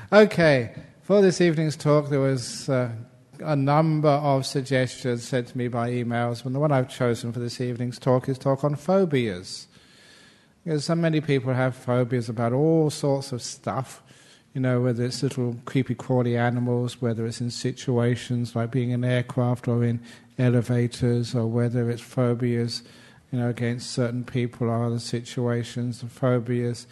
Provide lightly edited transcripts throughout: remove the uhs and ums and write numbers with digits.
Okay, for this evening's talk there was a number of suggestions sent to me by emails, and the one I've chosen for this evening's talk is talk on phobias. Because so many people have phobias about all sorts of stuff, whether it's little creepy crawly animals, whether it's in situations like being in aircraft or in elevators, or whether it's phobias against certain people or other situations, the phobias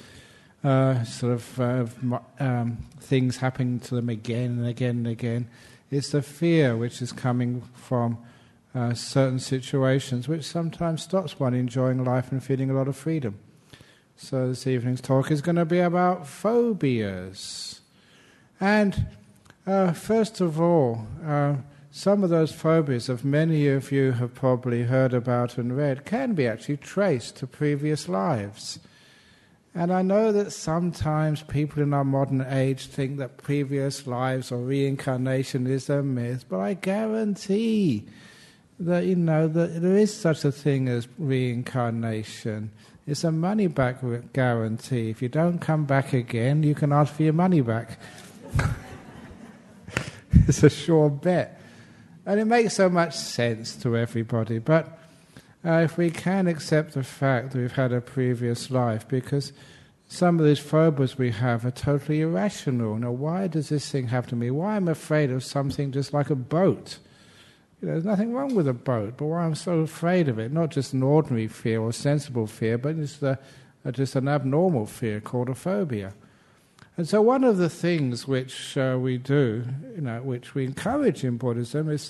things happening to them again and again and again. It's the fear which is coming from certain situations, which sometimes stops one enjoying life and feeling a lot of freedom. So this evening's talk is going to be about phobias. And first of all, some of those phobias that many of you have probably heard about and read can be actually traced to previous lives. And I know that sometimes people in our modern age think that previous lives or reincarnation is a myth, but I guarantee that, that there is such a thing as reincarnation. It's a money-back guarantee. If you don't come back again, you can ask for your money back. It's a sure bet. And it makes so much sense to everybody. But if we can accept the fact that we've had a previous life, because some of these phobias we have are totally irrational. Now, why does this thing happen to me? Why am I afraid of something just like a boat? There's nothing wrong with a boat, but why I'm so afraid of it? Not just an ordinary fear or sensible fear, but it's just an abnormal fear called a phobia. And so one of the things which we do, which we encourage in Buddhism is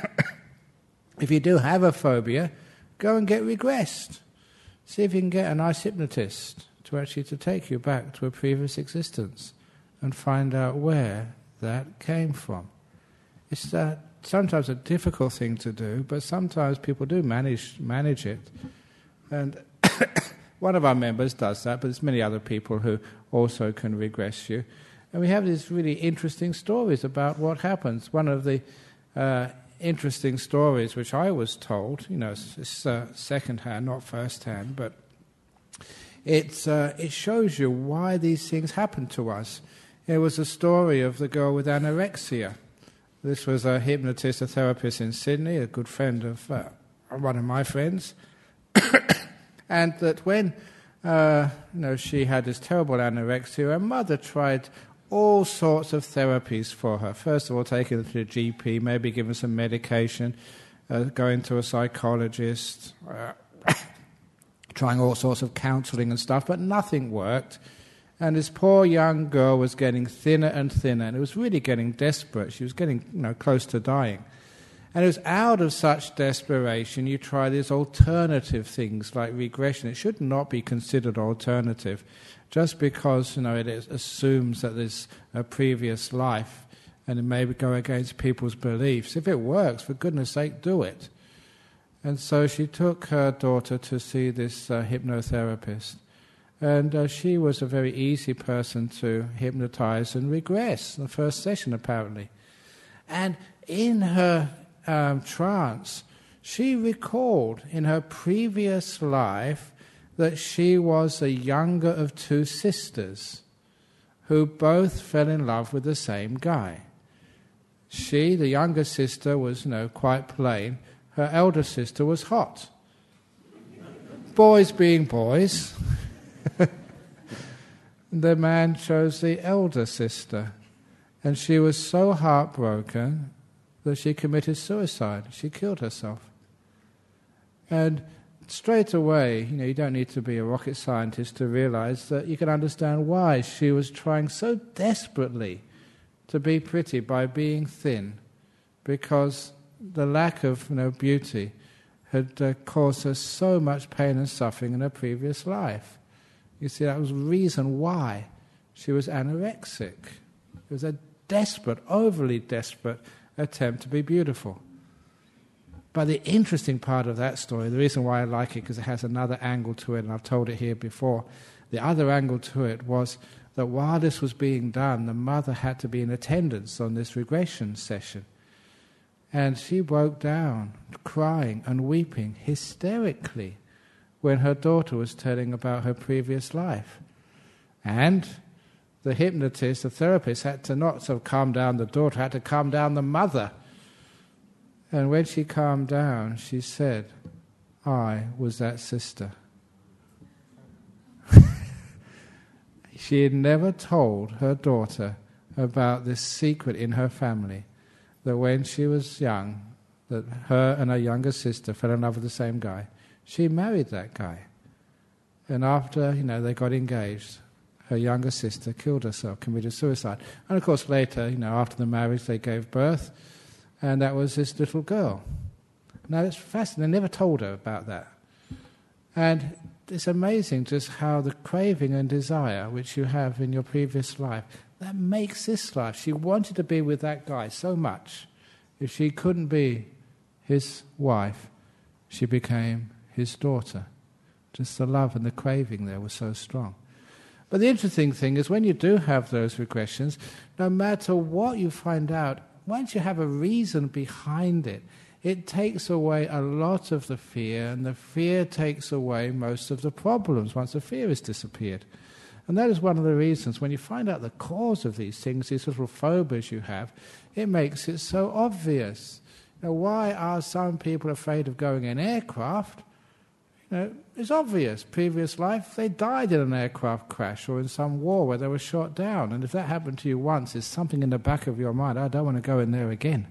if you do have a phobia, go and get regressed. See if you can get a nice hypnotist to take you back to a previous existence and find out where that came from. It's sometimes a difficult thing to do, but sometimes people do manage it. And one of our members does that, but there's many other people who also can regress you. And we have these really interesting stories about what happens. One of the interesting stories which I was told, it's second-hand, not first-hand, but it shows you why these things happen to us. It was a story of the girl with anorexia. This was a hypnotist, a therapist in Sydney, a good friend of one of my friends, and that when she had this terrible anorexia, her mother tried all sorts of therapies for her. First of all, taking her to a GP, maybe giving some medication, going to a psychologist, trying all sorts of counselling and stuff, but nothing worked. And this poor young girl was getting thinner and thinner, and it was really getting desperate. She was getting close to dying. And it was out of such desperation you try these alternative things like regression. It should not be considered alternative just because it assumes that there's a previous life and it may go against people's beliefs. If it works, for goodness sake, do it. And so she took her daughter to see this hypnotherapist. And she was a very easy person to hypnotize and regress in the first session, apparently. And in her trance, she recalled in her previous life that she was the younger of two sisters who both fell in love with the same guy. She, the younger sister, was quite plain. Her elder sister was hot. Boys being boys. The man chose the elder sister, and she was so heartbroken that she committed suicide. She killed herself. And straight away, you don't need to be a rocket scientist to realize that you can understand why she was trying so desperately to be pretty by being thin, because the lack of beauty had caused her so much pain and suffering in her previous life. You see, that was the reason why she was anorexic. It was a desperate, overly desperate attempt to be beautiful. But the interesting part of that story, the reason why I like it, because it has another angle to it, and I've told it here before, the other angle to it was that while this was being done, the mother had to be in attendance on this regression session. And she broke down, crying and weeping hysterically when her daughter was telling about her previous life. And the hypnotist, the therapist, had to not sort of calm down the daughter, had to calm down the mother. And when she calmed down, she said, I was that sister. She had never told her daughter about this secret in her family, that when she was young, that her and her younger sister fell in love with the same guy. She married that guy. And after, they got engaged, her younger sister killed herself, committed suicide. And of course later, after the marriage, they gave birth, and that was this little girl. Now it's fascinating, they never told her about that. And it's amazing just how the craving and desire which you have in your previous life, that makes this life. She wanted to be with that guy so much. If she couldn't be his wife, she became his daughter. Just the love and the craving there was so strong. But the interesting thing is when you do have those regressions, no matter what you find out, once you have a reason behind it, it takes away a lot of the fear, and the fear takes away most of the problems once the fear has disappeared. And that is one of the reasons when you find out the cause of these things, these little phobias you have, it makes it so obvious. Why are some people afraid of going in aircraft? It's obvious. Previous life, they died in an aircraft crash or in some war where they were shot down. And if that happened to you once, there's something in the back of your mind, I don't want to go in there again.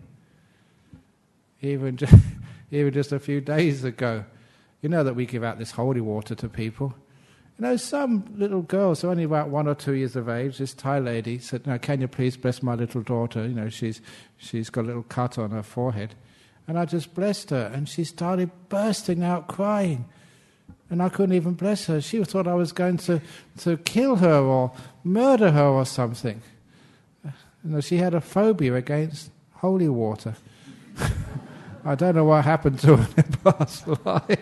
Even just a few days ago, that we give out this holy water to people. Some little girls, only about 1 or 2 years of age, this Thai lady said, "Now, can you please bless my little daughter? She's got a little cut on her forehead." And I just blessed her, and she started bursting out crying. And I couldn't even bless her. She thought I was going to kill her or murder her or something. She had a phobia against holy water. I don't know what happened to her in her past life.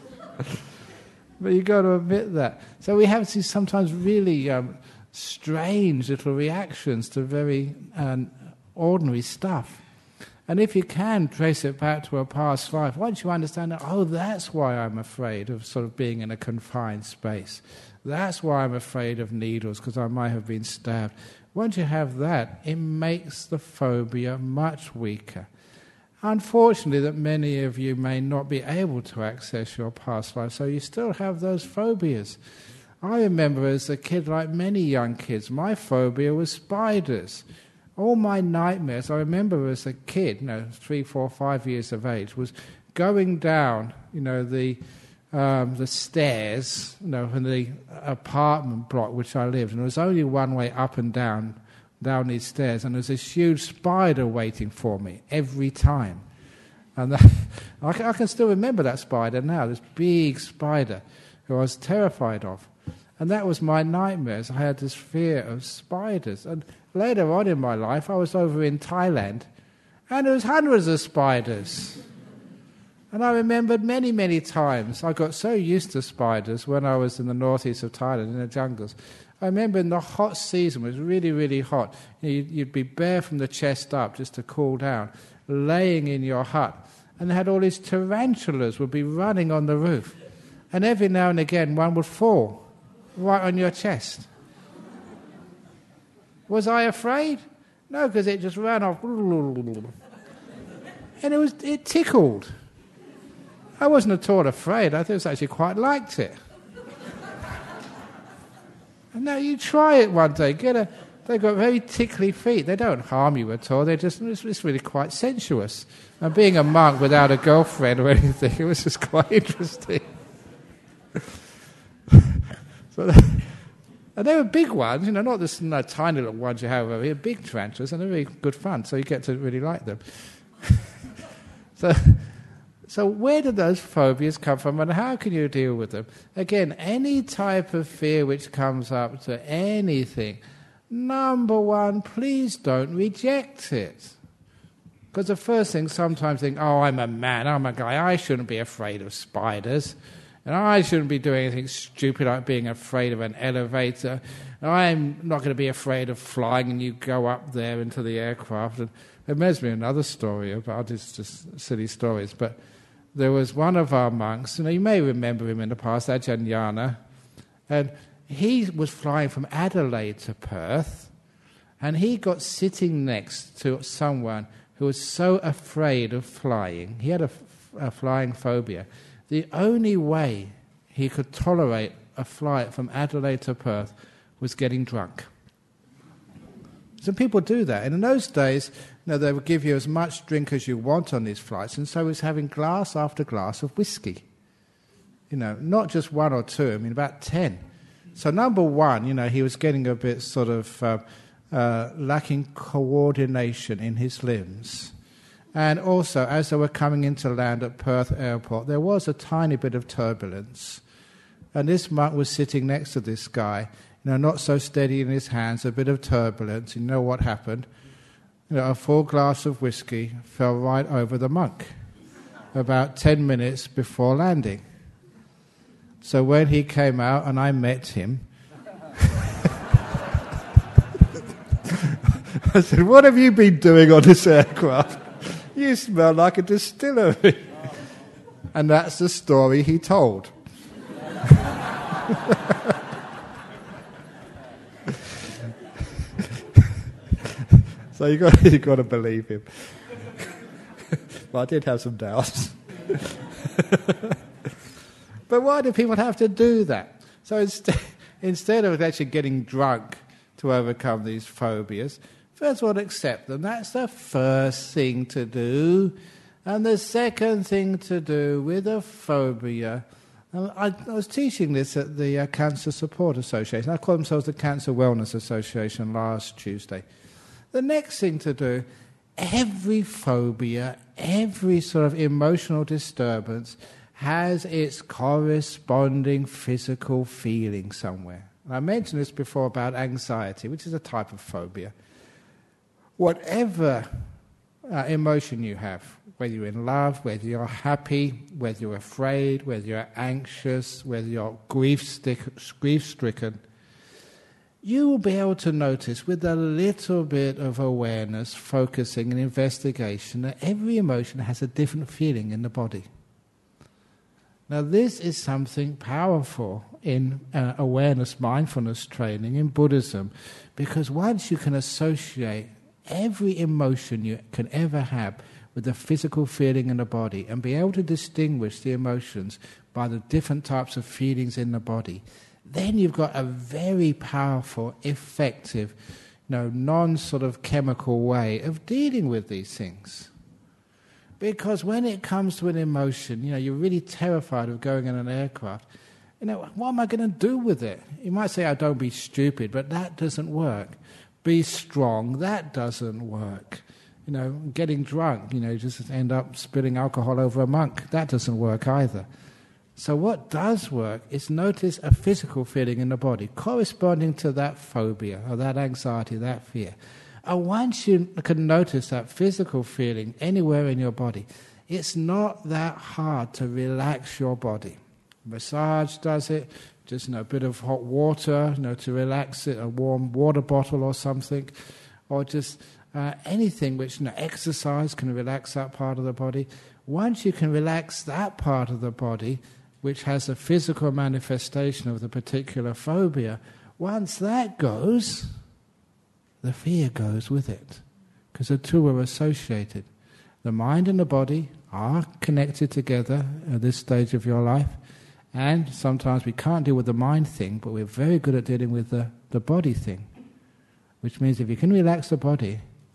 But you've got to admit that. So we have these sometimes really strange little reactions to very ordinary stuff. And if you can trace it back to a past life, once you understand that, that's why I'm afraid of sort of being in a confined space. That's why I'm afraid of needles, because I might have been stabbed. Once you have that, it makes the phobia much weaker. Unfortunately, that many of you may not be able to access your past life, so you still have those phobias. I remember as a kid, like many young kids, my phobia was spiders. All my nightmares, I remember as a kid, 3, 4, 5 years of age, was going down, the stairs, in the apartment block which I lived, and there was only one way up and down these stairs, and there was this huge spider waiting for me every time. And I can still remember that spider now, this big spider who I was terrified of. And that was my nightmares. I had this fear of spiders. And later on in my life, I was over in Thailand, and there was hundreds of spiders. And I remembered many, many times, I got so used to spiders when I was in the northeast of Thailand, in the jungles. I remember in the hot season, it was really, really hot, you'd be bare from the chest up just to cool down, laying in your hut, and they had all these tarantulas would be running on the roof. And every now and again, one would fall right on your chest. Was I afraid? No, because it just ran off. And it tickled. I wasn't at all afraid. I actually quite liked it. And now you try it one day. They've got very tickly feet. They don't harm you at all. It's really quite sensuous. And being a monk without a girlfriend or anything, it was just quite interesting. And they were big ones, not this tiny little ones you have over here, big tarantulas, and they're really good fun, so you get to really like them. So where do those phobias come from, and how can you deal with them? Again, any type of fear which comes up to anything, number one, please don't reject it. Because the first thing, sometimes think, I'm a man, I'm a guy, I shouldn't be afraid of spiders. And I shouldn't be doing anything stupid like being afraid of an elevator. I'm not going to be afraid of flying, and you go up there into the aircraft. And it reminds me of another story about just silly stories. But there was one of our monks, you may remember him in the past, Ajahn Yana, and he was flying from Adelaide to Perth, and he got sitting next to someone who was so afraid of flying. He had a flying phobia. The only way he could tolerate a flight from Adelaide to Perth was getting drunk. Some people do that. And in those days, they would give you as much drink as you want on these flights, and so he was having glass after glass of whiskey. Not just one or two, about 10. So number one, he was getting a bit sort of lacking coordination in his limbs. And also, as they were coming into land at Perth Airport, there was a tiny bit of turbulence. And this monk was sitting next to this guy, not so steady in his hands, a bit of turbulence. You know what happened? A full glass of whiskey fell right over the monk about 10 minutes before landing. So when he came out and I met him, I said, "What have you been doing on this aircraft? You smell like a distillery." And that's the story he told. So you got to believe him. Well, I did have some doubts. But why do people have to do that? So instead of actually getting drunk to overcome these phobias, first of all, accept them. That's the first thing to do. And the second thing to do with a phobia, I was teaching this at the Cancer Support Association. I call themselves the Cancer Wellness Association last Tuesday. The next thing to do, every phobia, every sort of emotional disturbance has its corresponding physical feeling somewhere. And I mentioned this before about anxiety, which is a type of phobia. Whatever emotion you have, whether you're in love, whether you're happy, whether you're afraid, whether you're anxious, whether you're grief-stricken, you will be able to notice with a little bit of awareness, focusing and investigation, that every emotion has a different feeling in the body. Now this is something powerful in awareness, mindfulness training in Buddhism, because once you can associate every emotion you can ever have with the physical feeling in the body and be able to distinguish the emotions by the different types of feelings in the body, then you've got a very powerful, effective, non-sort of chemical way of dealing with these things. Because when it comes to an emotion, you're really terrified of going in an aircraft. What am I going to do with it? You might say, "Oh, don't be stupid," but that doesn't work. Be strong, that doesn't work. Getting drunk, just end up spilling alcohol over a monk, that doesn't work either. So what does work is notice a physical feeling in the body corresponding to that phobia or that anxiety, that fear. And once you can notice that physical feeling anywhere in your body, it's not that hard to relax your body. Massage does it, just a bit of hot water, to relax it, a warm water bottle or something, or just anything which, exercise can relax that part of the body. Once you can relax that part of the body, which has a physical manifestation of the particular phobia, once that goes, the fear goes with it, because the two are associated. The mind and the body are connected together at this stage of your life, and sometimes we can't deal with the mind thing, but we're very good at dealing with the body thing, which means if you can relax the body,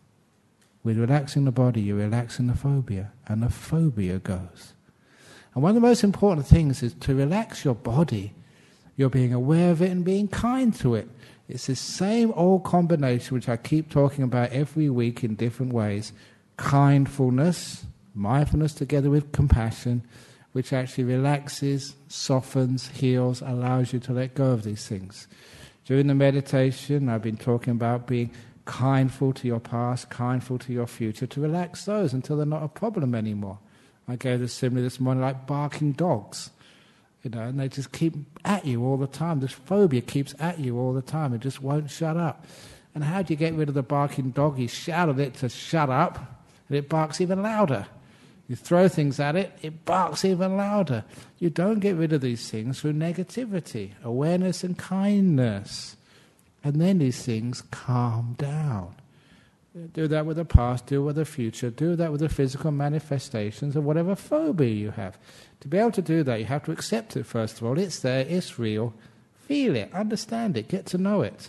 with relaxing the body, you're relaxing the phobia, and the phobia goes. And one of the most important things is to relax your body. You're being aware of it and being kind to it. It's the same old combination which I keep talking about every week in different ways. Kindfulness, mindfulness together with compassion, which actually relaxes, softens, heals, allows you to let go of these things. During the meditation, I've been talking about being kindful to your past, kindful to your future, to relax those until they're not a problem anymore. I gave the simile this morning like barking dogs, and they just keep at you all the time. This phobia keeps at you all the time. It just won't shut up. And how do you get rid of the barking dog? You shout at it to shut up, and it barks even louder. You throw things at it, it barks even louder. You don't get rid of these things through negativity, awareness and kindness. And then these things calm down. Do that with the past, do it with the future, do that with the physical manifestations of whatever phobia you have. To be able to do that, you have to accept it first of all. It's there, it's real. Feel it, understand it, get to know it.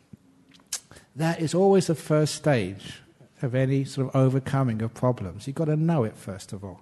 That is always the first stage of any sort of overcoming of problems. You've got to know it first of all.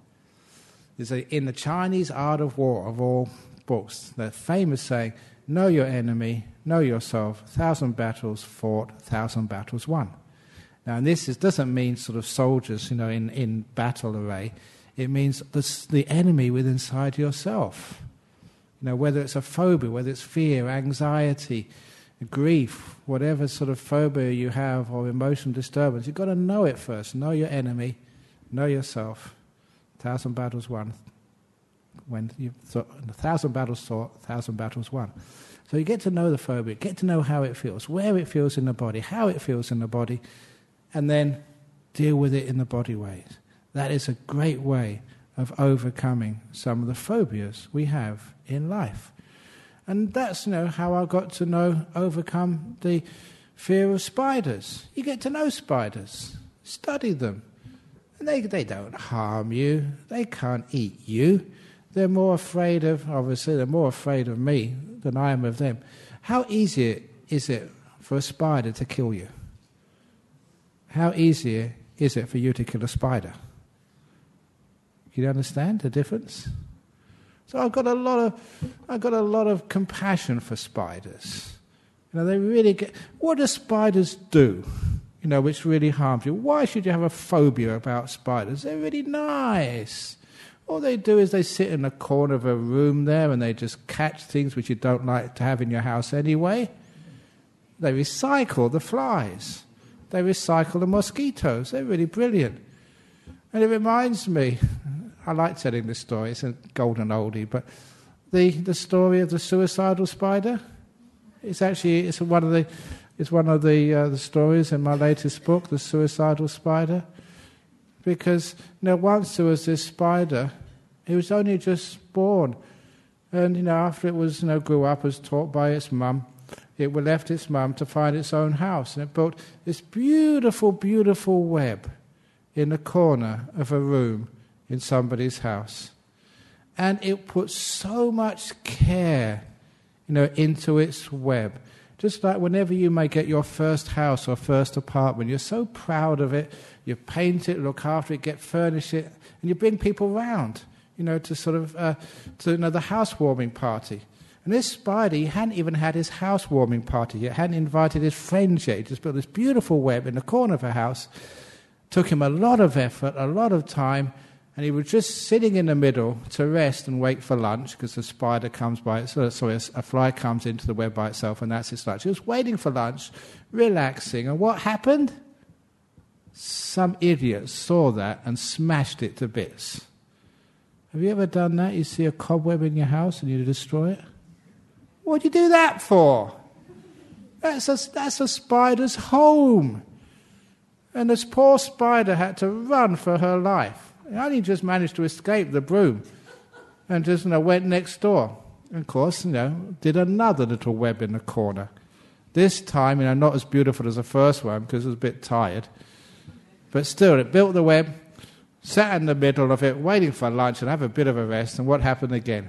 In the Chinese Art of War of all books, the famous saying, know your enemy, know yourself, 1,000 battles fought, 1,000 battles won. Now, and this doesn't mean sort of soldiers, in battle array. It means the enemy within inside yourself. Whether it's a phobia, whether it's fear, anxiety, grief, whatever sort of phobia you have or emotional disturbance, you've got to know it first. Know your enemy, know yourself. 1,000 battles won. When 1,000 battles fought, 1,000 battles won. So you get to know the phobia, get to know how it feels, where it feels in the body, how it feels in the body, and then deal with it in the body ways. That is a great way of overcoming some of the phobias we have in life. And that's how I got to overcome the fear of spiders. You get to know spiders, study them. And they don't harm you, they can't eat you. They're more afraid of me than I am of them. How easy is it for a spider to kill you? How easy is it for you to kill a spider? You understand the difference? So I've got a lot of compassion for spiders. They really get. What do spiders do? Which really harms you. Why should you have a phobia about spiders? They're really nice. All they do is they sit in a corner of a room there and they just catch things which you don't like to have in your house anyway. They recycle the flies. They recycle the mosquitoes. They're really brilliant. And it reminds me, I like telling this story, it's a golden oldie, but the story of the suicidal spider, it's one of the stories in my latest book, The Suicidal Spider. Because once there was this spider, it was only just born. And after it was grew up, was taught by its mum, it left its mum to find its own house. And it built this beautiful, beautiful web in the corner of a room in somebody's house. And it put so much care, into its web. Just like whenever you may get your first house or first apartment, you're so proud of it, you paint it, look after it, furnish it, and you bring people round, to sort of, the housewarming party. And this spider, he hadn't even had his housewarming party yet, hadn't invited his friends yet. He just built this beautiful web in the corner of a house. Took him a lot of effort, a lot of time, and he was just sitting in the middle to rest and wait for lunch because the spider comes by, a fly comes into the web by itself, and that's its lunch. He was waiting for lunch, relaxing, and what happened? Some idiot saw that and smashed it to bits. Have you ever done that? You see a cobweb in your house and you destroy it? What do you do that for? That's a spider's home. And this poor spider had to run for her life. It only just managed to escape the broom and just went next door. And of course, did another little web in the corner. This time, not as beautiful as the first one because it was a bit tired. But still, it built the web, sat in the middle of it, waiting for lunch and have a bit of a rest. And what happened again?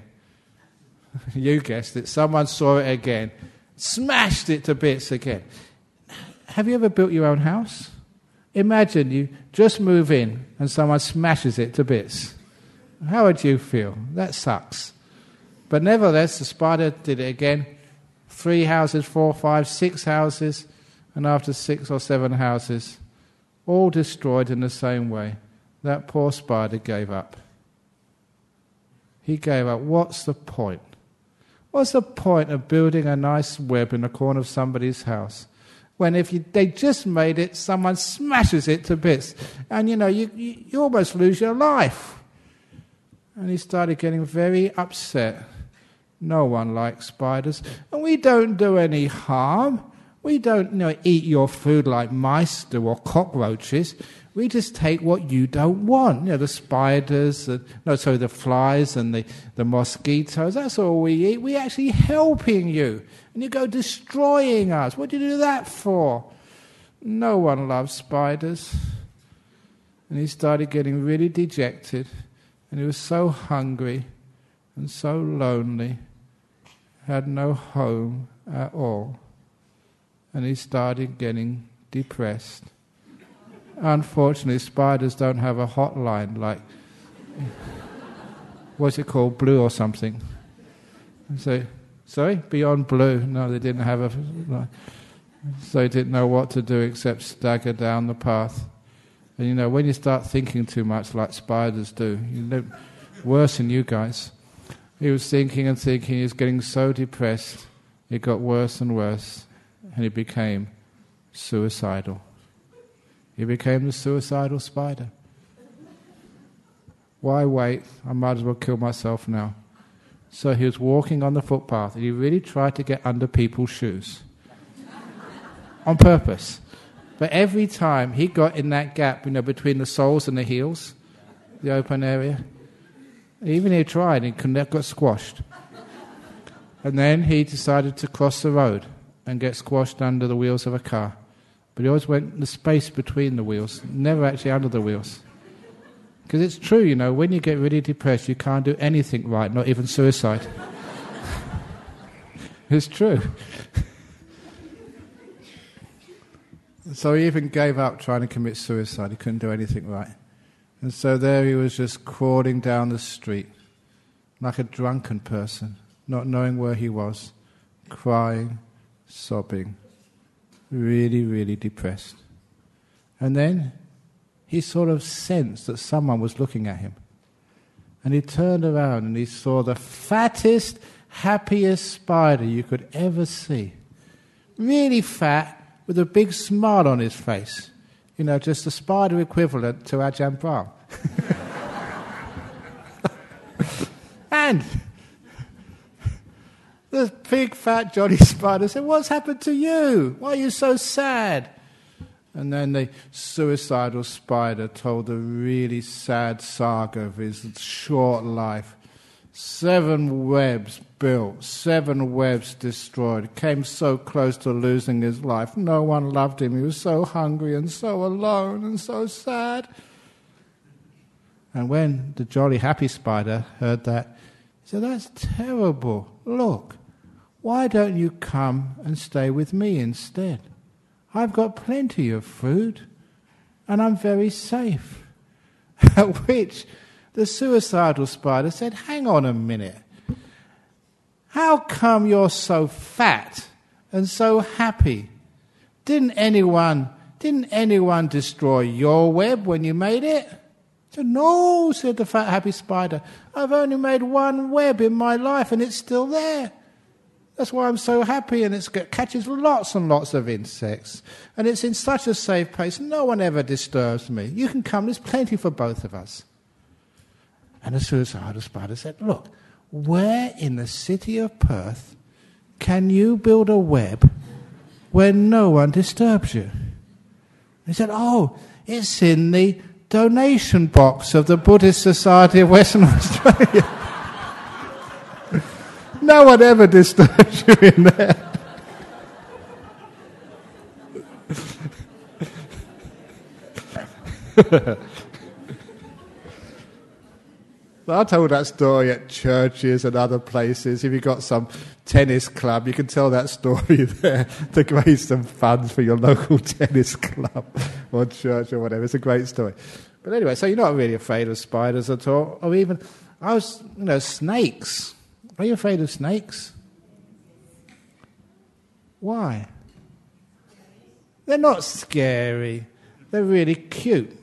You guessed it. Someone saw it again, smashed it to bits again. Have you ever built your own house? Imagine you just move in and someone smashes it to bits. How would you feel? That sucks. But nevertheless, the spider did it again. 3 houses, 4, 5, 6 houses, and after 6 or 7 houses, all destroyed in the same way, that poor spider gave up. He gave up. What's the point? What's the point of building a nice web in the corner of somebody's house when they just made it, someone smashes it to bits, and you almost lose your life? And he started getting very upset. No one likes spiders, and we don't do any harm. We don't, eat your food like mice do or cockroaches. We just take what you don't want. The spiders, the flies and the mosquitoes. That's all we eat. We're actually helping you. And you go destroying us. What do you do that for? No one loves spiders. And he started getting really dejected. And he was so hungry and so lonely. Had no home at all. And he started getting depressed. Unfortunately, spiders don't have a hotline like, what's it called, Blue or something. So, sorry, Beyond Blue. No, they didn't have a. So he didn't know what to do except stagger down the path. And when you start thinking too much, like spiders do, worse than you guys. He was thinking and thinking. He was getting so depressed. It got worse and worse. And he became suicidal. He became the suicidal spider. Why wait? I might as well kill myself now. So he was walking on the footpath, and he really tried to get under people's shoes. On purpose. But every time he got in that gap, between the soles and the heels, the open area, even he tried, he got squashed. And then he decided to cross the road and get squashed under the wheels of a car. But he always went in the space between the wheels, never actually under the wheels. Because it's true, when you get really depressed, you can't do anything right, not even suicide. It's true. So he even gave up trying to commit suicide. He couldn't do anything right. And so there he was, just crawling down the street like a drunken person, not knowing where he was, crying, sobbing, really, really depressed. And then he sort of sensed that someone was looking at him. And he turned around and he saw the fattest, happiest spider you could ever see. Really fat, with a big smile on his face. Just the spider equivalent to Ajahn Brahm. And the big fat Johnny Spider said, "What's happened to you? Why are you so sad?" And then the suicidal spider told a really sad saga of his short life. 7 webs built, 7 webs destroyed. Came so close to losing his life. No one loved him. He was so hungry and so alone and so sad. And when the jolly happy spider heard that, he said, "That's terrible. Look, why don't you come and stay with me instead? I've got plenty of food and I'm very safe." At which the suicidal spider said, "Hang on a minute. How come you're so fat and so happy? Didn't anyone destroy your web when you made it?" He said, "No," said the fat happy spider. "I've only made 1 web in my life and it's still there. That's why I'm so happy, and it catches lots and lots of insects. And it's in such a safe place. No one ever disturbs me. You can come. There's plenty for both of us." And the suicidal spider said, "Look, where in the city of Perth can you build a web where no one disturbs you?" He said, "Oh, it's in the donation box of the Buddhist Society of Western Australia. No one ever disturbs you in there." I told that story at churches and other places. If you've got some tennis club, you can tell that story there to raise some funds for your local tennis club or church or whatever. It's a great story. But anyway, so you're not really afraid of spiders at all. Or even, snakes. Are you afraid of snakes? Why? They're not scary. They're really cute.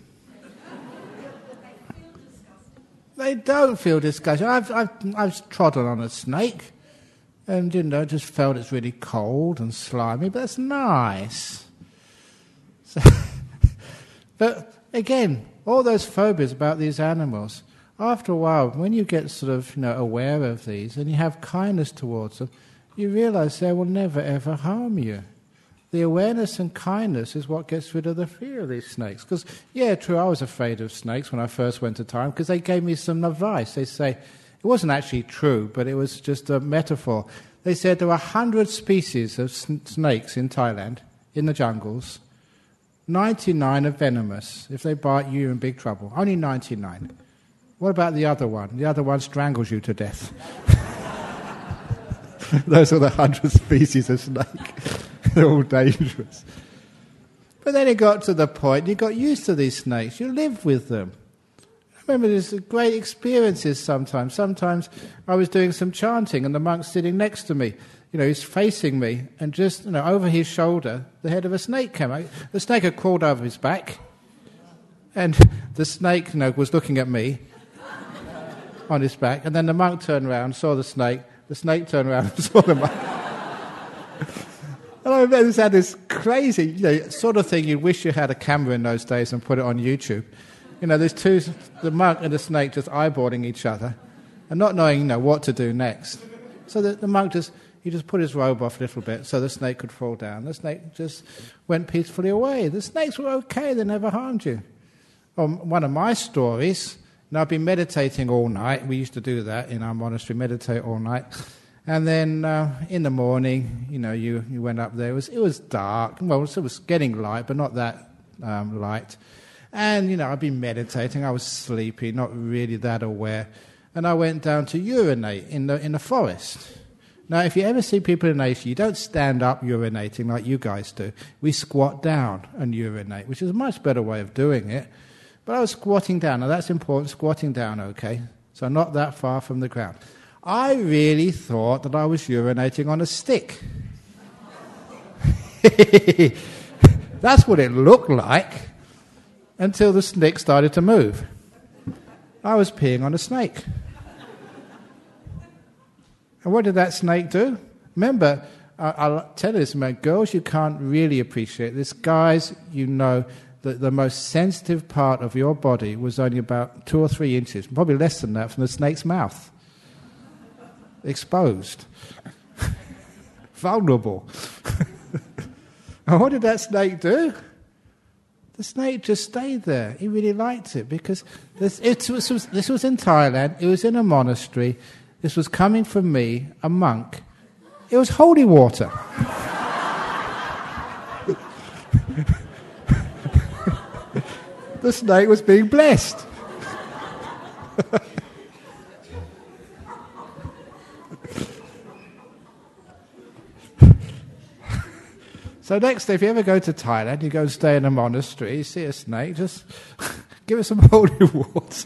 They don't feel disgusting. I've trodden on a snake and, just felt it's really cold and slimy, but that's nice. So, but again, all those phobias about these animals, after a while, when you get sort of, aware of these and you have kindness towards them, you realize they will never ever harm you. The awareness and kindness is what gets rid of the fear of these snakes. Because, yeah, true, I was afraid of snakes when I first went to Thailand because they gave me some advice. They say, it wasn't actually true, but it was just a metaphor. They said there are 100 species of snakes in Thailand, in the jungles. 99 are venomous. If they bite you, you're in big trouble. Only 99. What about the other one? The other one strangles you to death. Those are the 100 species of snake. They're all dangerous. But then it got to the point, you got used to these snakes. You live with them. I remember there's great experiences sometimes. Sometimes I was doing some chanting and the monk's sitting next to me. He's facing me, and just over his shoulder, the head of a snake came out. The snake had crawled over his back, and the snake was looking at me on his back. And then the monk turned around, saw the snake. The snake turned around and saw the monk. And I remember had this crazy, sort of thing. You wish you had a camera in those days and put it on YouTube. There's two, the monk and the snake just eyeballing each other, and not knowing, what to do next. So the monk just put his robe off a little bit so the snake could fall down. The snake just went peacefully away. The snakes were okay; they never harmed you. One of my stories. I've been meditating all night. We used to do that in our monastery, meditate all night. And then in the morning, you went up there. It was dark. Well, it was getting light, but not that light. And, I've been meditating. I was sleepy, not really that aware. And I went down to urinate in the forest. Now, if you ever see people in Asia, you don't stand up urinating like you guys do. We squat down and urinate, which is a much better way of doing it. But I was squatting down. Now, that's important, squatting down, okay? So not that far from the ground. I really thought that I was urinating on a stick. That's what it looked like until the stick started to move. I was peeing on a snake. And what did that snake do? Remember, I'll tell you this, man, girls, you can't really appreciate this. Guys, that the most sensitive part of your body was only about 2 or 3 inches, probably less than that, from the snake's mouth. Exposed. Vulnerable. And what did that snake do? The snake just stayed there. He really liked it because this was in Thailand. It was in a monastery. This was coming from me, a monk. It was holy water. The snake was being blessed. So next, if you ever go to Thailand, you go and stay in a monastery, you see a snake, just give it some holy water.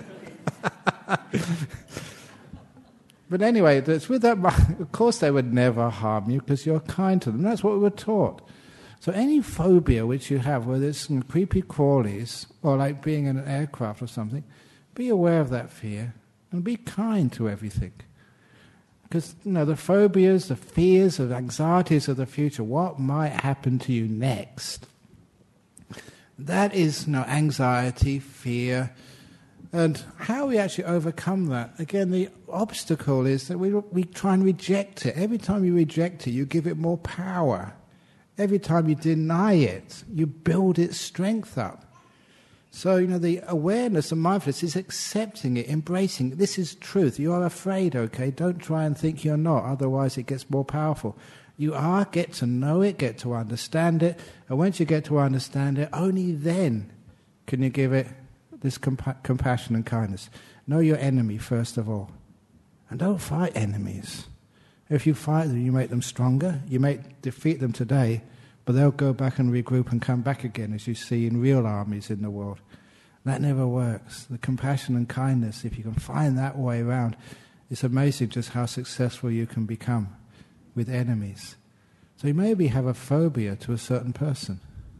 But anyway, it's with that. Of course, they would never harm you because you're kind to them. That's what we were taught. So any phobia which you have, whether it's some creepy crawlies or like being in an aircraft or something, be aware of that fear and be kind to everything. Because, the phobias, the fears, the anxieties of the future, what might happen to you next? That is, anxiety, fear. And how we actually overcome that, again, the obstacle is that we try and reject it. Every time you reject it, you give it more power. Every time you deny it, you build its strength up. So, the awareness and mindfulness is accepting it, embracing it. This is truth. You are afraid, okay? Don't try and think you're not, otherwise it gets more powerful. You are, get to know it, get to understand it, and once you get to understand it, only then can you give it this compassion and kindness. Know your enemy, first of all. And don't fight enemies. If you fight them, you make them stronger. You may defeat them today, but they'll go back and regroup and come back again, as you see in real armies in the world. That never works. The compassion and kindness, if you can find that way around, it's amazing just how successful you can become with enemies. So you maybe have a phobia to a certain person.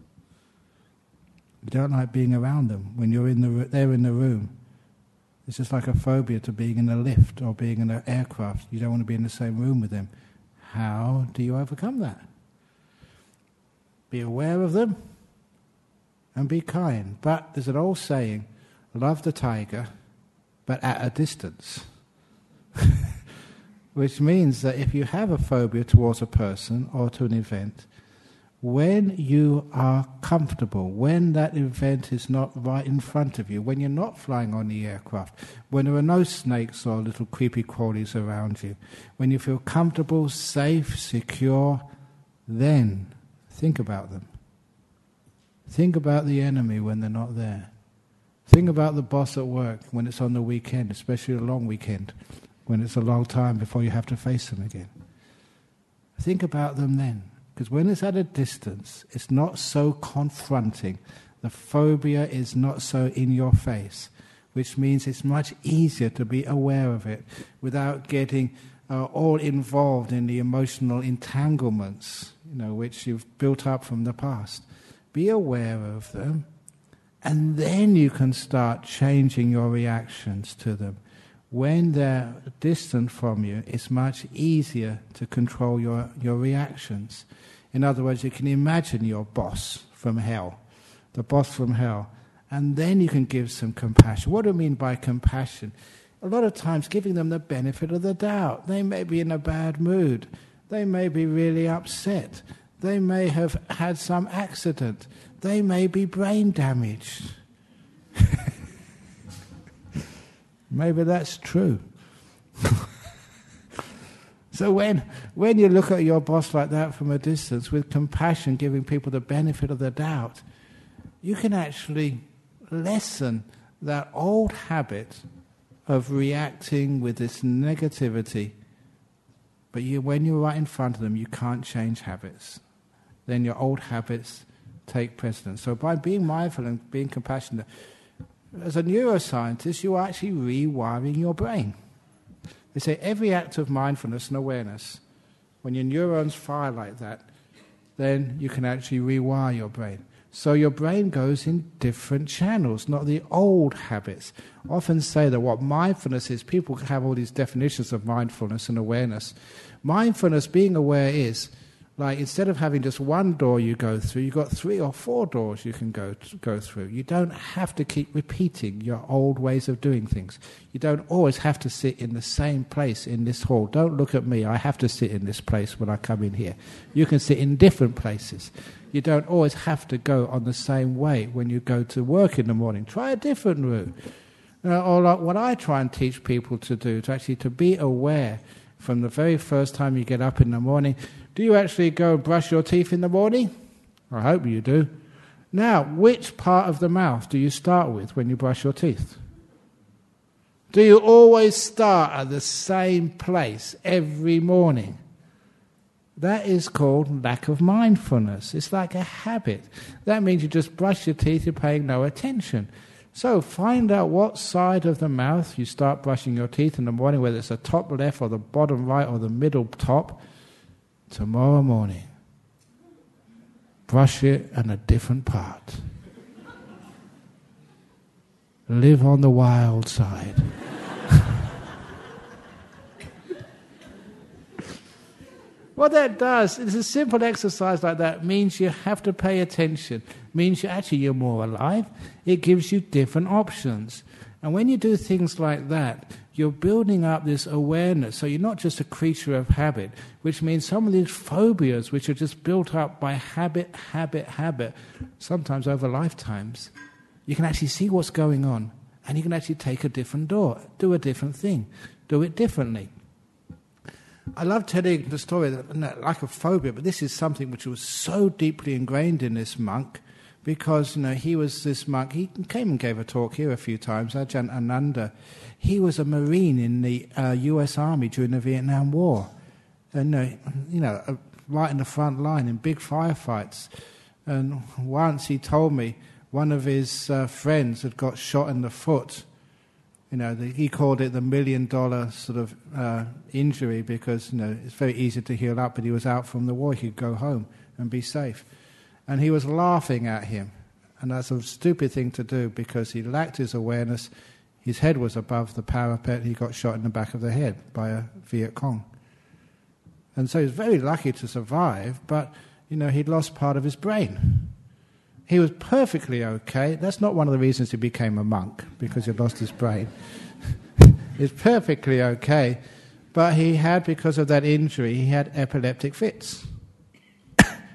You don't like being around them when you're they're in the room. It's just like a phobia to being in a lift or being in an aircraft. You don't want to be in the same room with them. How do you overcome that? Be aware of them and be kind. But there's an old saying, love the tiger, but at a distance. Which means that if you have a phobia towards a person or to an event, when you are comfortable, when that event is not right in front of you, when you're not flying on the aircraft, when there are no snakes or little creepy crawlies around you, when you feel comfortable, safe, secure, then think about them. Think about the enemy when they're not there. Think about the boss at work when it's on the weekend, especially a long weekend, when it's a long time before you have to face them again. Think about them then. Because when it's at a distance, it's not so confronting. The phobia is not so in your face, which means it's much easier to be aware of it without getting all involved in the emotional entanglements, which you've built up from the past. Be aware of them, and then you can start changing your reactions to them. When they're distant from you, it's much easier to control your reactions. In other words, you can imagine your boss from hell, the boss from hell, and then you can give some compassion. What do I mean by compassion? A lot of times giving them the benefit of the doubt. They may be in a bad mood. They may be really upset. They may have had some accident. They may be brain damaged. Maybe that's true. So when you look at your boss like that from a distance, with compassion, giving people the benefit of the doubt, you can actually lessen that old habit of reacting with this negativity. But when you're right in front of them, you can't change habits. Then your old habits take precedence. So by being mindful and being compassionate, as a neuroscientist, you are actually rewiring your brain. They say every act of mindfulness and awareness, when your neurons fire like that, then you can actually rewire your brain. So your brain goes in different channels, not the old habits. I often say that what mindfulness is, people have all these definitions of mindfulness and awareness. Mindfulness, being aware, is like instead of having just one door you go through, you've got 3 or 4 doors you can go through. You don't have to keep repeating your old ways of doing things. You don't always have to sit in the same place in this hall. Don't look at me, I have to sit in this place when I come in here. You can sit in different places. You don't always have to go on the same way when you go to work in the morning. Try a different route. Or like what I try and teach people to do, to be aware from the very first time you get up in the morning. Do you actually go and brush your teeth in the morning? I hope you do. Now, which part of the mouth do you start with when you brush your teeth? Do you always start at the same place every morning? That is called lack of mindfulness. It's like a habit. That means you just brush your teeth, you're paying no attention. So find out what side of the mouth you start brushing your teeth in the morning, whether it's the top left or the bottom right or the middle top. Tomorrow morning, brush it on a different part. Live on the wild side. What that does is a simple exercise like that means you have to pay attention, means you're more alive. It gives you different options. And when you do things like that, you're building up this awareness. So you're not just a creature of habit, which means some of these phobias, which are just built up by habit, sometimes over lifetimes, you can actually see what's going on, and you can actually take a different door, do a different thing, do it differently. I love telling the story, like a phobia, but this is something which was so deeply ingrained in this monk, because he was this monk. He came and gave a talk here a few times, Ajahn Ananda. He was a Marine in the U.S. Army during the Vietnam War, and right in the front line in big firefights. And once he told me one of his friends had got shot in the foot. He called it the $1 million sort of injury because it's very easy to heal up, but he was out from the war. He could go home and be safe. And he was laughing at him. And that's a stupid thing to do because he lacked his awareness. His head was above the parapet. He got shot in the back of the head by a Viet Cong. And so he was very lucky to survive, but, he'd lost part of his brain. He was perfectly okay. That's not one of the reasons he became a monk, because he lost his brain. He's perfectly okay. But he had, because of that injury, he had epileptic fits.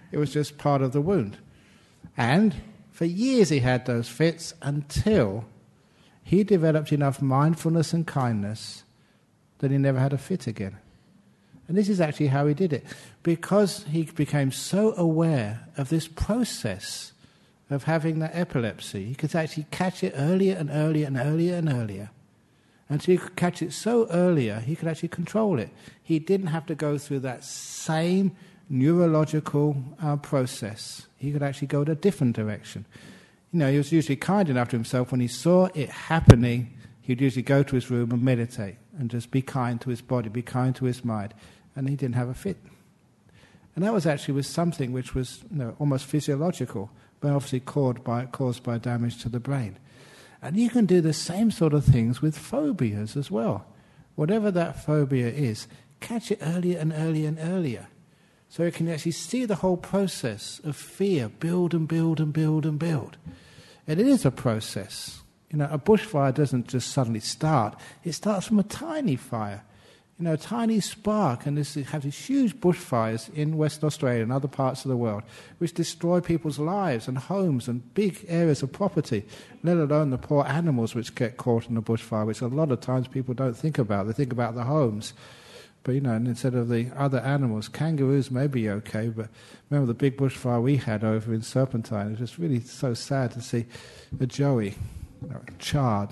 It was just part of the wound. And for years he had those fits until he developed enough mindfulness and kindness that he never had a fit again. And this is actually how he did it. Because he became so aware of this process of having that epilepsy, he could actually catch it earlier and earlier and earlier and earlier. Until he could catch it so earlier, he could actually control it. He didn't have to go through that same neurological process. He could actually go in a different direction. He was usually kind enough to himself. When he saw it happening, he'd usually go to his room and meditate and just be kind to his body, be kind to his mind. And he didn't have a fit. And that was actually with something which was almost physiological, but obviously caused by damage to the brain. And you can do the same sort of things with phobias as well. Whatever that phobia is, catch it earlier and earlier and earlier. So you can actually see the whole process of fear build and build and build and build. And it is a process. A bushfire doesn't just suddenly start. It starts from a tiny fire. A tiny spark, and have these huge bushfires in Western Australia and other parts of the world, which destroy people's lives and homes and big areas of property, let alone the poor animals which get caught in a bushfire, which a lot of times people don't think about. They think about the homes. But, and instead of the other animals, kangaroos may be okay, but remember the big bushfire we had over in Serpentine? It was just really so sad to see a joey charred,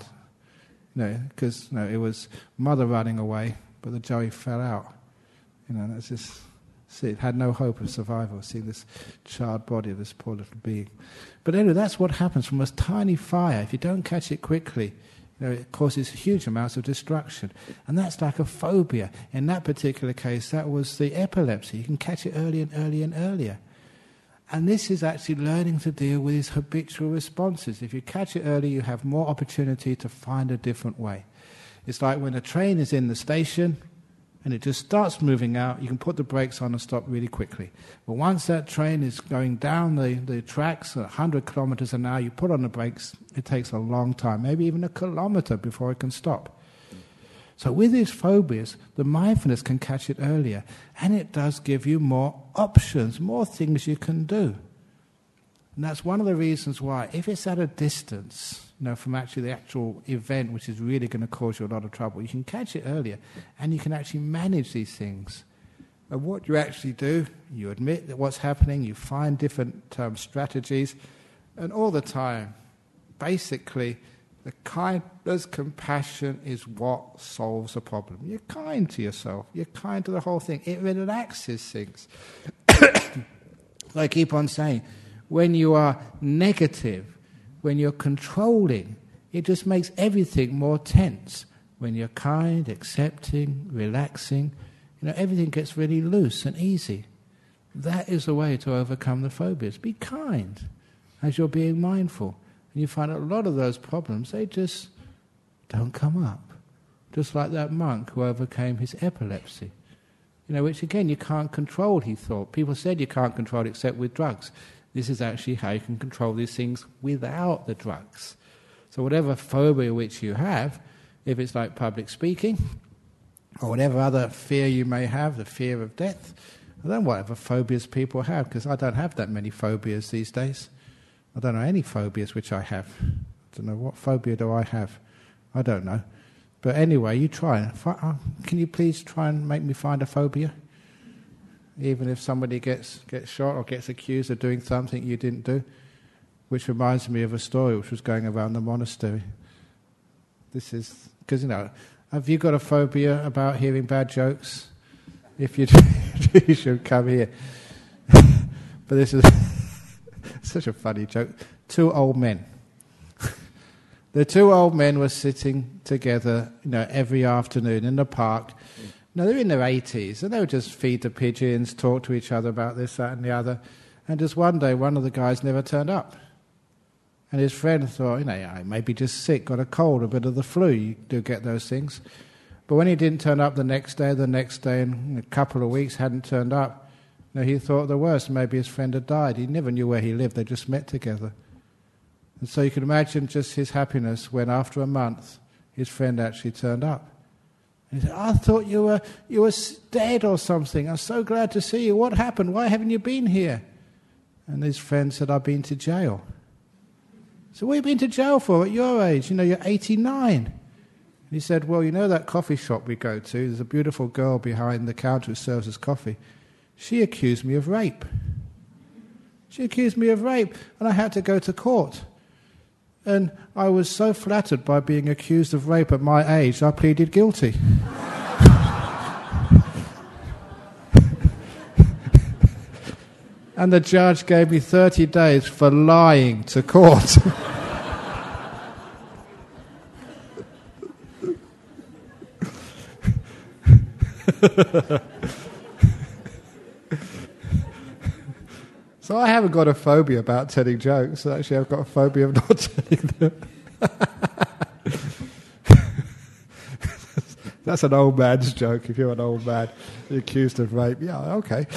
because it was mother running away, but the joey fell out. That's just, it had no hope of survival, seeing this charred body of this poor little being. But anyway, that's what happens from a tiny fire. If you don't catch it quickly, it causes huge amounts of destruction. And that's like a phobia. In that particular case, that was the epilepsy. You can catch it earlier and earlier and earlier. And this is actually learning to deal with his habitual responses. If you catch it early, you have more opportunity to find a different way. It's like when a train is in the station and it just starts moving out, you can put the brakes on and stop really quickly. But once that train is going down the tracks at 100 kilometers an hour, you put on the brakes, it takes a long time, maybe even a kilometer before it can stop. So with these phobias, the mindfulness can catch it earlier, and it does give you more options, more things you can do. And that's one of the reasons why, if it's at a distance, from actually the actual event, which is really going to cause you a lot of trouble, you can catch it earlier, and you can actually manage these things. And what you actually do, you admit that what's happening, you find different strategies, and all the time, basically, the kindness, compassion is what solves a problem. You're kind to yourself. You're kind to the whole thing. It relaxes things. I keep on saying, when you are negative, when you're controlling, it just makes everything more tense. When you're kind, accepting, relaxing, everything gets really loose and easy. That is the way to overcome the phobias. Be kind as you're being mindful. And you find a lot of those problems, they just don't come up. Just like that monk who overcame his epilepsy. Which again, you can't control, he thought. People said you can't control it except with drugs. This is actually how you can control these things without the drugs. So whatever phobia which you have, if it's like public speaking, or whatever other fear you may have, the fear of death, I don't know whatever phobias people have, because I don't have that many phobias these days. I don't know any phobias which I have. I don't know, what phobia do I have? I don't know. But anyway, you try. Can you please try and make me find a phobia? Even if somebody gets shot or gets accused of doing something you didn't do, which reminds me of a story which was going around the monastery. This is, because, have you got a phobia about hearing bad jokes? If you do, you should come here. But this is such a funny joke. Two old men. The two old men were sitting together, every afternoon in the park. Now, they're in their 80s, and they would just feed the pigeons, talk to each other about this, that, and the other. And just one day, one of the guys never turned up. And his friend thought, maybe just sick, got a cold, a bit of the flu. You do get those things. But when he didn't turn up the next day, and a couple of weeks hadn't turned up, he thought the worst. Maybe his friend had died. He never knew where he lived. They just met together. And so you can imagine just his happiness when, after a month, his friend actually turned up. He said, I thought you were dead or something. I'm so glad to see you. What happened? Why haven't you been here? And his friend said, I've been to jail. So what have you been to jail for at your age? You're 89. And he said, well, that coffee shop we go to, there's a beautiful girl behind the counter who serves us coffee. She accused me of rape. And I had to go to court. And I was so flattered by being accused of rape at my age, I pleaded guilty. And the judge gave me 30 days for lying to court. So I haven't got a phobia about telling jokes. Actually, I've got a phobia of not telling them. That's an old man's joke. If you're an old man accused of rape, yeah, okay.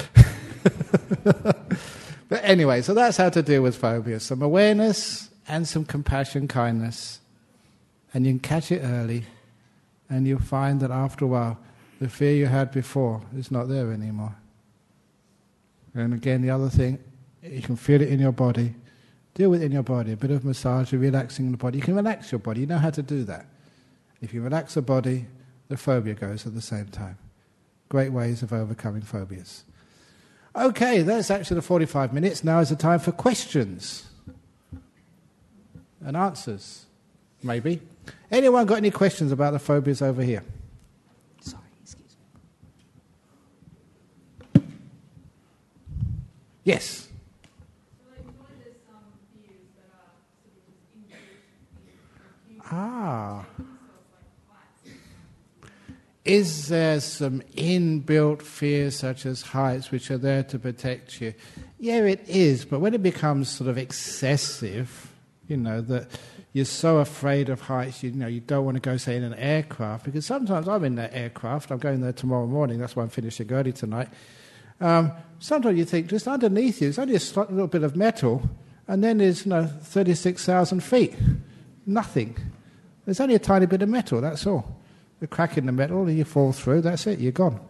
But anyway, so that's how to deal with phobia. Some awareness and some compassion, kindness. And you can catch it early, and you'll find that after a while, the fear you had before is not there anymore. And again, the other thing, you can feel it in your body. Deal with it in your body. A bit of massage, relaxing the body. You can relax your body. You know how to do that. If you relax the body, the phobia goes at the same time. Great ways of overcoming phobias. Okay, that's actually the 45 minutes. Now is the time for questions and answers, maybe. Anyone got any questions about the phobias over here? Sorry, excuse me. Yes. Is there some inbuilt fears such as heights which are there to protect you? Yeah, it is, but when it becomes sort of excessive, that you're so afraid of heights, you don't want to go, say, in an aircraft, because sometimes I'm in that aircraft, I'm going there tomorrow morning, that's why I'm finishing early tonight. Sometimes you think, just underneath you, there's only a little bit of metal, and then there's 36,000 feet. Nothing. There's only a tiny bit of metal, that's all. The crack in the metal, and you fall through, that's it, you're gone.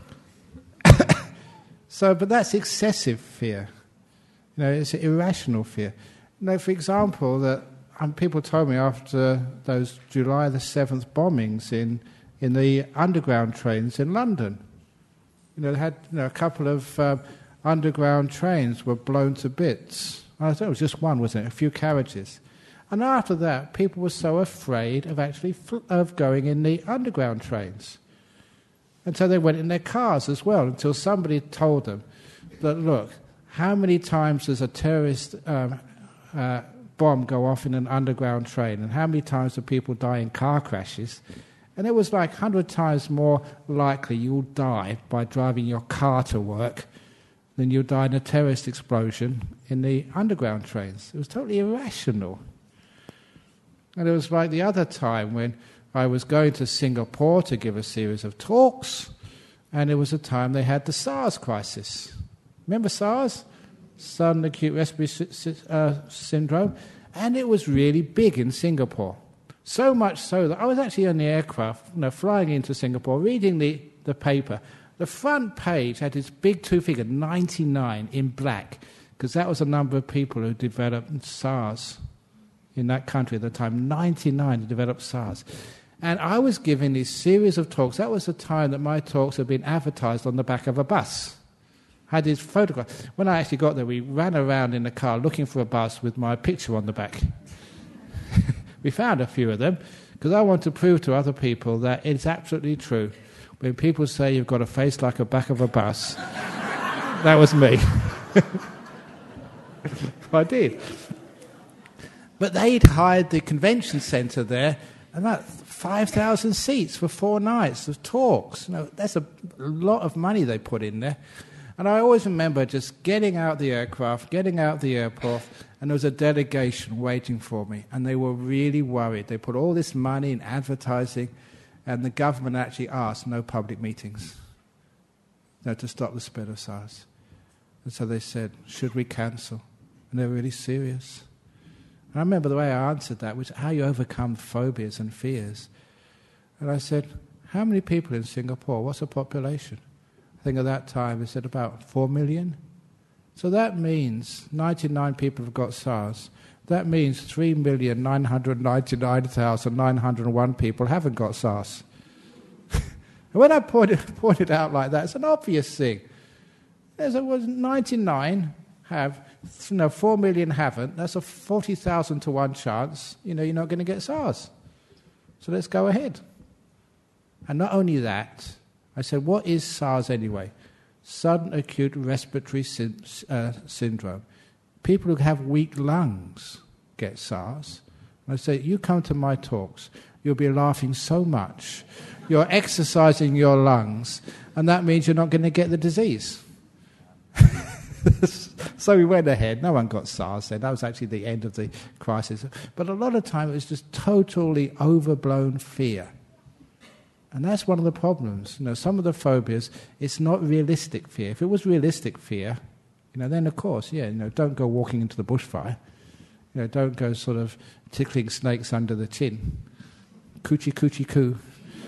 But that's excessive fear. It's an irrational fear. For example, that people told me after those July the 7th bombings in the underground trains in London, they had a couple of underground trains were blown to bits. I thought it was just one, wasn't it? A few carriages. And after that, people were so afraid of actually of going in the underground trains. And so they went in their cars as well, until somebody told them that, look, how many times does a terrorist bomb go off in an underground train, and how many times do people die in car crashes? And it was like 100 times more likely you'll die by driving your car to work than you'll die in a terrorist explosion in the underground trains. It was totally irrational. And it was like the other time when I was going to Singapore to give a series of talks, and it was a time they had the SARS crisis. Remember SARS? Sudden acute respiratory syndrome. And it was really big in Singapore. So much so that I was actually on the aircraft, flying into Singapore, reading the paper. The front page had this big two-figure, 99 in black, because that was the number of people who developed SARS in that country at the time. 99 who developed SARS. And I was giving this series of talks. That was the time that my talks had been advertised on the back of a bus. I had this photograph. When I actually got there, we ran around in the car looking for a bus with my picture on the back. We found a few of them, because I want to prove to other people that it's absolutely true. When people say you've got a face like a back of a bus, that was me. I did. But they'd hired the convention centre there, about 5,000 seats for 4 nights of talks. That's a lot of money they put in there. And I always remember just getting out the aircraft, getting out the airport, and there was a delegation waiting for me. And they were really worried. They put all this money in advertising, and the government actually asked no public meetings to stop the spread of SARS. And so they said, should we cancel? And they were really serious. And I remember the way I answered that was how you overcome phobias and fears. And I said, how many people in Singapore? What's the population? I think at that time they said about 4 million. So that means 99 people have got SARS. That means 3,999,901 people haven't got SARS. And when I point it out like that, it's an obvious thing. There's 99 have, 4 million haven't. That's a 40,000 to 1 chance. You're not going to get SARS. So let's go ahead. And not only that, I said, what is SARS anyway? Sudden acute respiratory syndrome. People who have weak lungs get SARS. And I say, you come to my talks, you'll be laughing so much. You're exercising your lungs, and that means you're not going to get the disease. So we went ahead. No one got SARS then. That was actually the end of the crisis. But a lot of time it was just totally overblown fear. And that's one of the problems. Some of the phobias, it's not realistic fear. If it was realistic fear, then of course, don't go walking into the bushfire. Don't go sort of tickling snakes under the chin. Coochie coochie coo.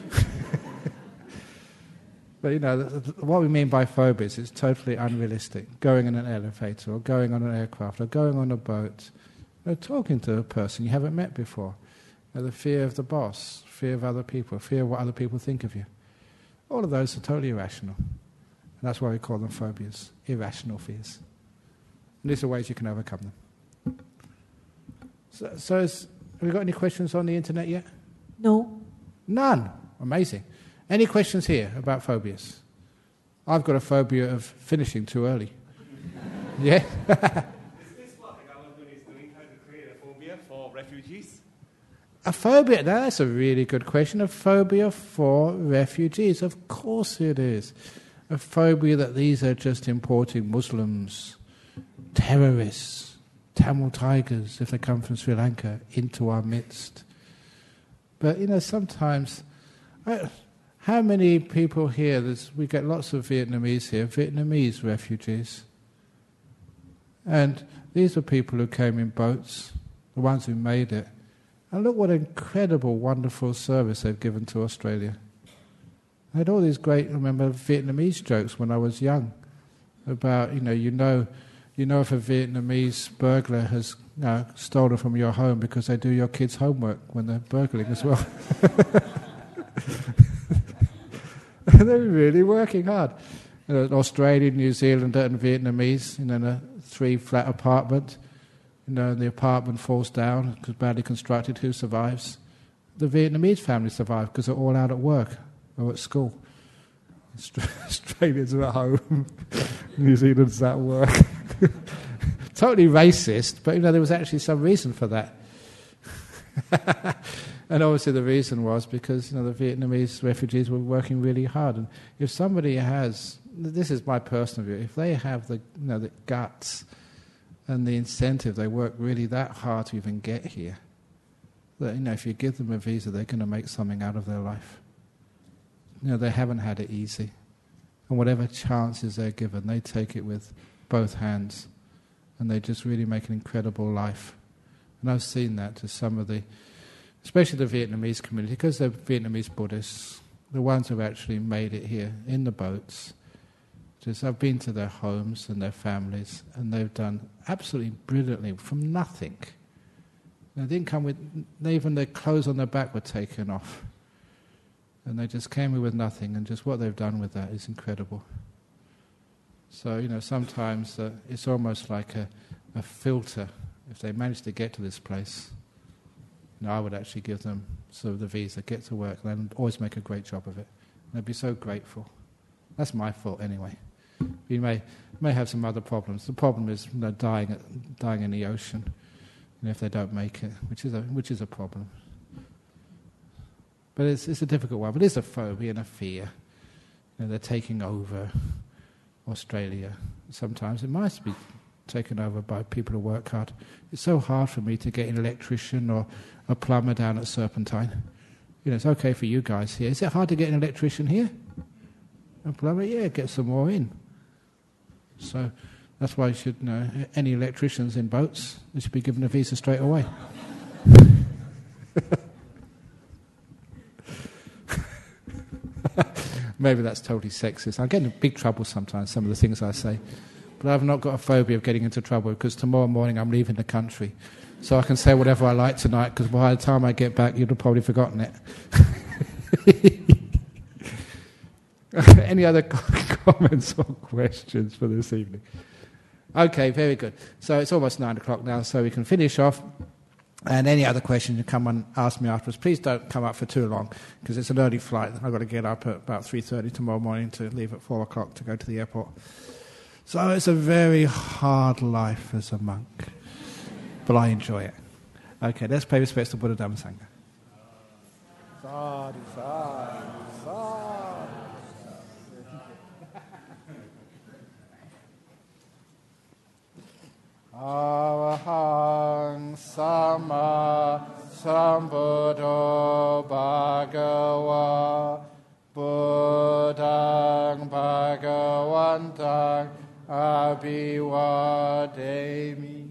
But what we mean by phobias is totally unrealistic. Going in an elevator, or going on an aircraft, or going on a boat, or talking to a person you haven't met before. The fear of the boss, fear of other people, fear of what other people think of you. All of those are totally irrational. And that's why we call them phobias, irrational fears. And these are ways you can overcome them. So have we got any questions on the internet yet? No. None. Amazing. Any questions here about phobias? I've got a phobia of finishing too early. Yeah? Is this what the government is doing, trying to create a phobia for refugees? A phobia? Now that's a really good question. A phobia for refugees. Of course it is. A phobia that these are just importing Muslims, terrorists, Tamil tigers, if they come from Sri Lanka, into our midst. But, sometimes... how many people here, we get lots of Vietnamese here, Vietnamese refugees. And these are people who came in boats, the ones who made it. And look what incredible, wonderful service they've given to Australia. I had all these great, remember, Vietnamese jokes when I was young about, if a Vietnamese burglar has stolen from your home because they do your kids' homework when they're burgling as well. They're really working hard. Australian, New Zealander and Vietnamese in a 3-flat apartment. And the apartment falls down because badly constructed. Who survives? The Vietnamese family survive because they're all out at work or at school. Australians are at home. New Zealanders at work. Totally racist, but there was actually some reason for that. And obviously the reason was because the Vietnamese refugees were working really hard. And if somebody has, this is my personal view, if they have the guts and the incentive, they work really that hard to even get here, that if you give them a visa, they're going to make something out of their life. They haven't had it easy. And whatever chances they're given, they take it with both hands. And they just really make an incredible life. And I've seen that to some of the, especially the Vietnamese community, because they're Vietnamese Buddhists, the ones who've actually made it here in the boats. I've been to their homes and their families, and they've done absolutely brilliantly from nothing. They didn't come with, even their clothes on their back were taken off. And they just came here with nothing, and just what they've done with that is incredible. So, sometimes it's almost like a filter. If they manage to get to this place, I would actually give them the visa, get to work, and always make a great job of it. And they'd be so grateful. That's my fault anyway. You may have some other problems. The problem is dying in the ocean, if they don't make it, which is a problem. But it's a difficult one. But it's a phobia and a fear. They're taking over Australia. Sometimes it might be taken over by people who work hard. It's so hard for me to get an electrician or a plumber down at Serpentine. It's okay for you guys here. Is it hard to get an electrician here? A plumber? Yeah, get some more in. So that's why you should any electricians in boats, they should be given a visa straight away. Maybe that's totally sexist. I get in big trouble sometimes, some of the things I say. but I've not got a phobia of getting into trouble because tomorrow morning I'm leaving the country. So I can say whatever I like tonight because by the time I get back, you'd have probably forgotten it. Any other comments or questions for this evening? Okay, very good. So it's almost 9 o'clock now, so we can finish off. And any other questions, you come and ask me afterwards. Please don't come up for too long because it's an early flight. I've got to get up at about 3:30 tomorrow morning to leave at 4 o'clock to go to the airport. So it's a very hard life as a monk, but I enjoy it. Okay, let's pay respects to Buddha Dhamma Sangha. Sadhu, sadhu, sadhu. Arahang Sama Sambuddho Bhagava Buddhang Bhagavantang Abhivademi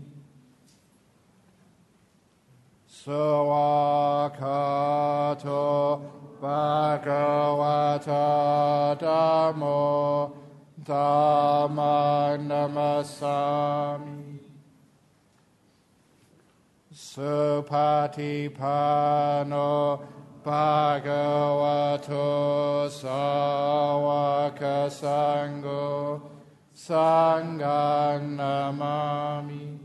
Sawakato Bhagavata Dhammo Dhammang Namasami Supatipano Bhagavato Sawaka Sangho Sanghang Namami